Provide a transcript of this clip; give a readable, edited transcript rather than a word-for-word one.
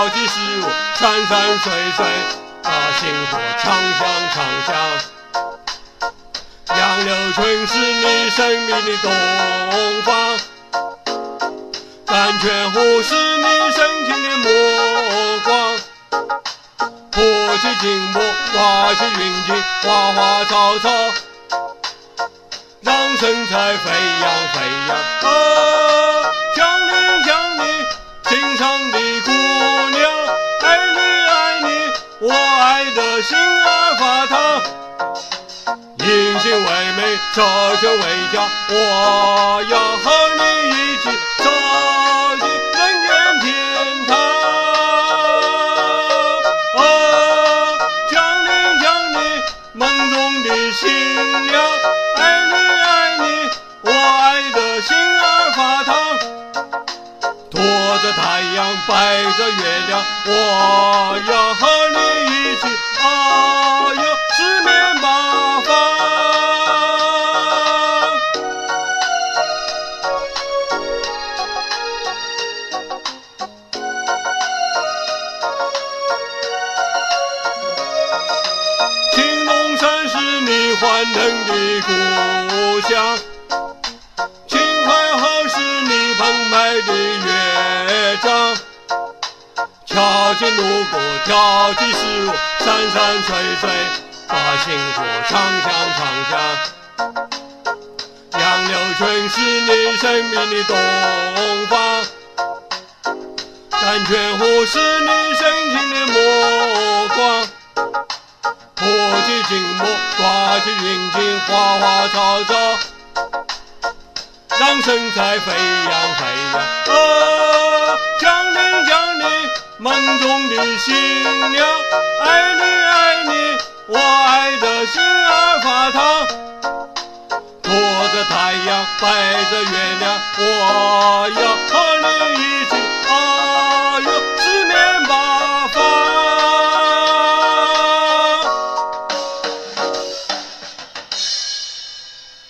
济事物，山山水水，星火长相长相。杨柳春是你生命的东方，甘泉湖是你深情的目光。破起静默，刮起云际，花花草草，让神采飞扬飞扬。江陵江陵，心上的姑娘，爱你爱你，我爱的心儿发烫。隐姓为美，这就为家，我要和你一起走进人间天堂。江陵江陵，梦中的新娘，爱你爱你，我爱的心儿发烫。躲着太阳，摆着月亮，我要和你一起四面八方。青龙山是你欢腾的故乡，秦淮河是你澎湃的乐章。跳起路过，跳起事物，山山水水，星火长相长相。杨柳春是你生命的东方，甘泉湖是你深情的目光。破起静默，刮起云际，花花草草，让神采飞扬飞扬。江陵江陵，梦中的新娘，爱你爱你，我爱的心儿发烫。躲着太阳，摆着月亮，我要